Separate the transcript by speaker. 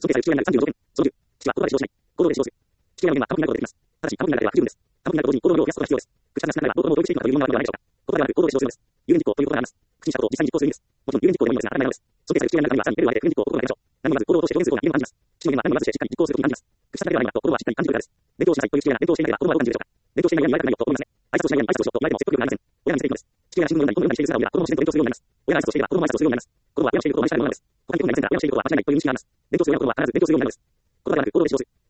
Speaker 1: 総計される地球内の35条件。その10、地は言葉で指導しない。行動で指導する。地球内の面は多目になることができます。ただし、多目になるだけでは不十分です。多目になると同時に行動の量を増やすことが必要です。口数が少なければ、行動も同一していくのかという問題はないでしょうか。言葉ではなく行動で指導するのです。有言実行ということがあります。口にしたことを実際に実行する意味です。もちろん有言実行でもいいのですが、当たり前なのです。総計される地球内の中にはさらにレベルを上げて有言実行を行うことができましょう。何もまず行動を通して表現することが義務を感じます。地球には何もまずしてしっかり実行することに感じます。口数だけではないのだと行動はしっかり感じるからです。勉強しなさいという地球や勉強していなければ行動はどう感じるでしょうか。勉強していないように言われたくないよと思いますね。挨拶をしないように挨拶をしろと言われても説得力がありません。親が見せていくのです。地球や新聞のようにこのようにしている姿を見れば子供も自然と勉強するようになります。親が挨拶をしていれば子供も挨拶をするようになります。子供は親のしていることを真似したいものなのです。他に興味がありませんが、親のしていることは間違いないという認識があります。勉強する親の子供は必ず勉強するようになるのです。言葉ではなく行動で指導する。